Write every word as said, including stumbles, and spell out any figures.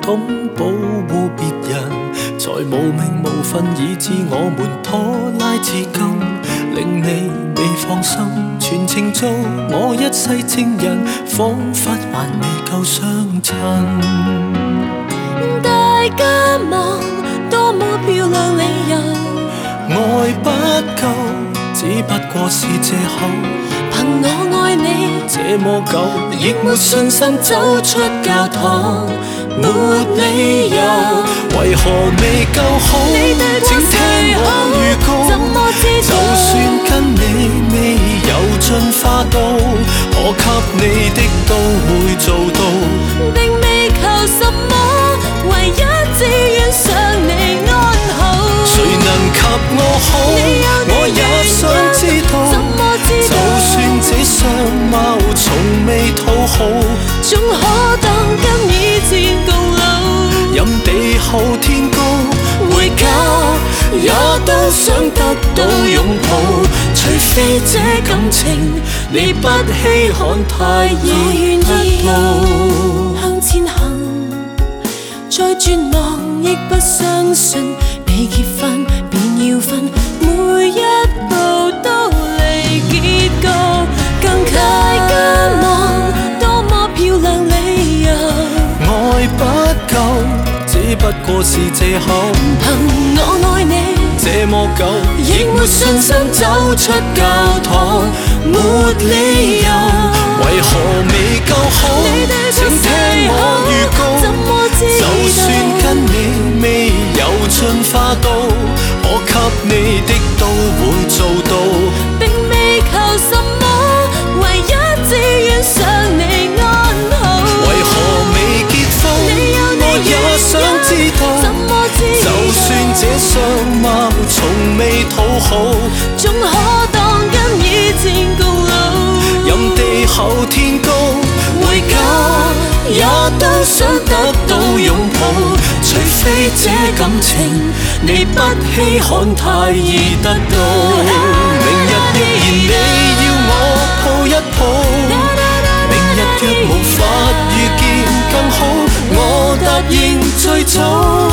懂保護別人，才無名無份，以致我們拖拉至今，令你未放心，全程做我一世情人，彷彿還未夠相襯。 大家望多麼漂亮理由， 愛不夠，只不過是借口。 憑我愛你這麼久，亦沒信心走出教堂，沒理由，為何未夠好？請聽我預告，就算跟你未有進化到，可給你的都會做到， 並未求什麼，唯一只願想你安好。 誰能及我好？我也想知道，就算這相貌從未討好， 總可當跟以前共老。 任地厚天高，回家也都想得到擁抱，除非這感情你不稀罕太易得到。 向前行，再絕望亦不相信未結婚便要分，每一步都離結局，更大家望多麼漂亮理由， 愛不夠，只不過是借口。 憑我愛你這麼久，亦沒信心走出教堂，沒理由，為何未夠好？請聽我預告，就算跟你未有進化到，可給你的都會做到， 並未求什麼，唯一只願想你安好。 為何未結婚？我也想知道，就算這相貌從未討好， 總可當跟以前共老。 任地厚天高，回家也都想得到擁抱，除非這感情你不稀罕太易得到。明日若然你要我抱一抱，明日若無法遇見更好，我答應最早。